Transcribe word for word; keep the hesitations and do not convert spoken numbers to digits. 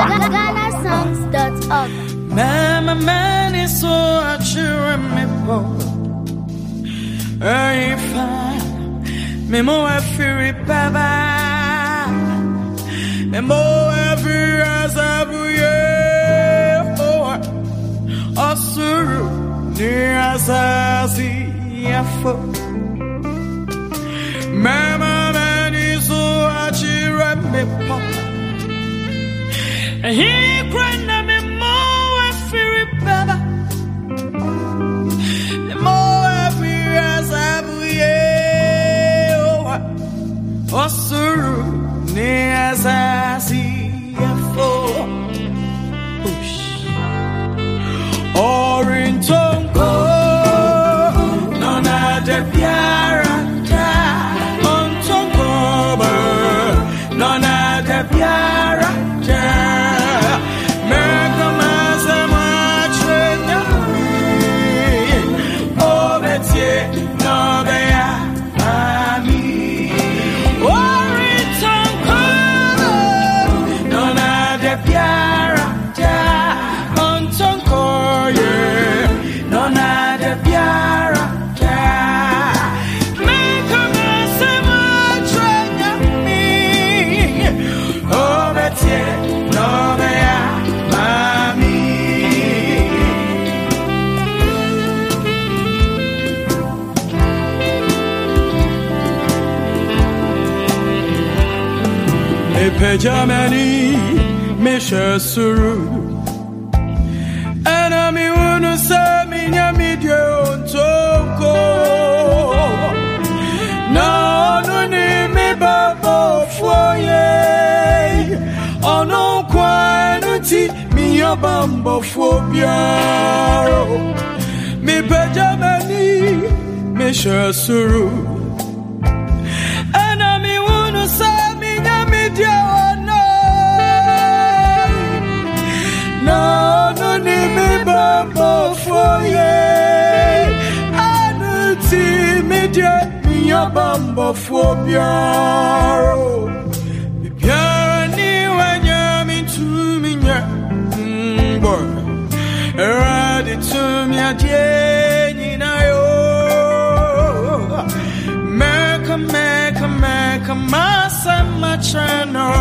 Ghana Songs dot org. Mama man is so a chiramipo. Hey, fine. Me more fury baba. Me more every as every year. Oh, suru near as I see a foot. Mama man is so a chiramipo. He cried me more fury baba. Me more every as every year. Oh, suru near as I see a foot. Orinton ko nona de piara onton ko nona de piara me kama se matre o betie no be ya ami Orinton ko nona de piara onton ko nona de piara me kama se matre mi o betie no be ya mami me pejamani me shasuru enami unu se minyami dio ntoko na onu ni mi babo foye ono kwanu ti mi yobambo fobiaro mi pejamani mi shasuru enami unu se minyami dio no no no ni mi babo foye anu ti mi dia mi yobambo fobiaro mi piara ni wanya mi tu mi nya mbo eradi tu mi adie ni na yo meka meka meka masa machano